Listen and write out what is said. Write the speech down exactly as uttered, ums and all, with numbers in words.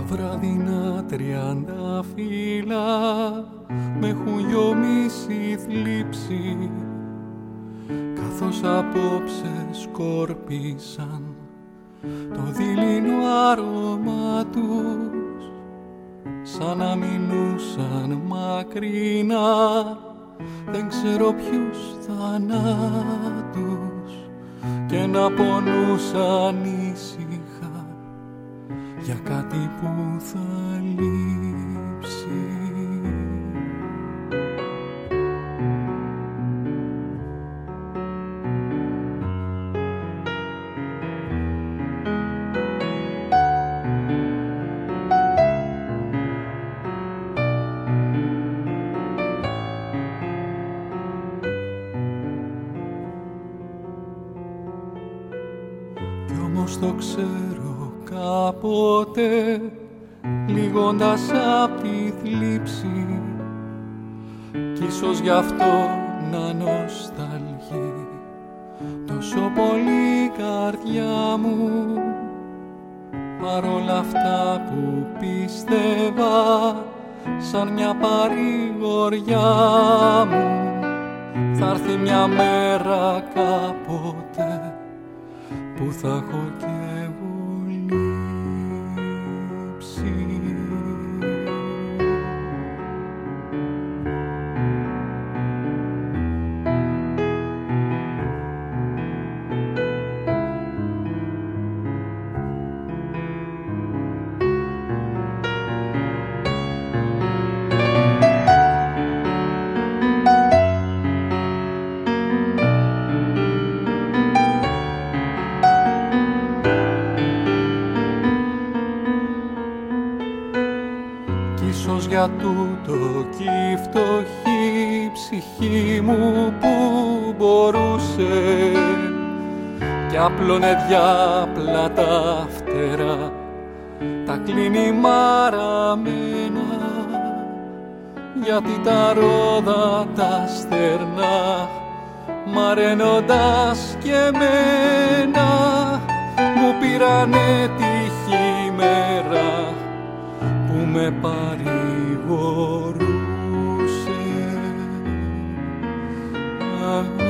βραδινά τριάντα φύλλα με έχουν γιομίσει θλίψη, καθώς απόψε σκόρπισαν το δειλινό άρωμα τους, σαν να μείνουσαν μακρινά δεν ξέρω ποιους θανάτους, και να πονούσαν ήσυχα για κάτι που θα λείψει. Το ξέρω κάποτε, λυγώντας απ' τη θλίψη, κι ίσως γι' αυτό να νοσταλγεί τόσο πολύ η καρδιά μου, παρόλα αυτά που πίστευα σαν μια παρηγοριά μου. Θα έρθει μια μέρα κάποτε που θα έχω κι εγώ λείψει. Για τούτο κι η φτωχή ψυχή μου που μπορούσε κι άπλωνε διάπλα τα φτερά, τα κλείνει μαραμένα, γιατί τα ρόδα τα στερνά μαραίνοντας κι εμένα μου πήρανε τη χειμέρα που με παρηγορούσε.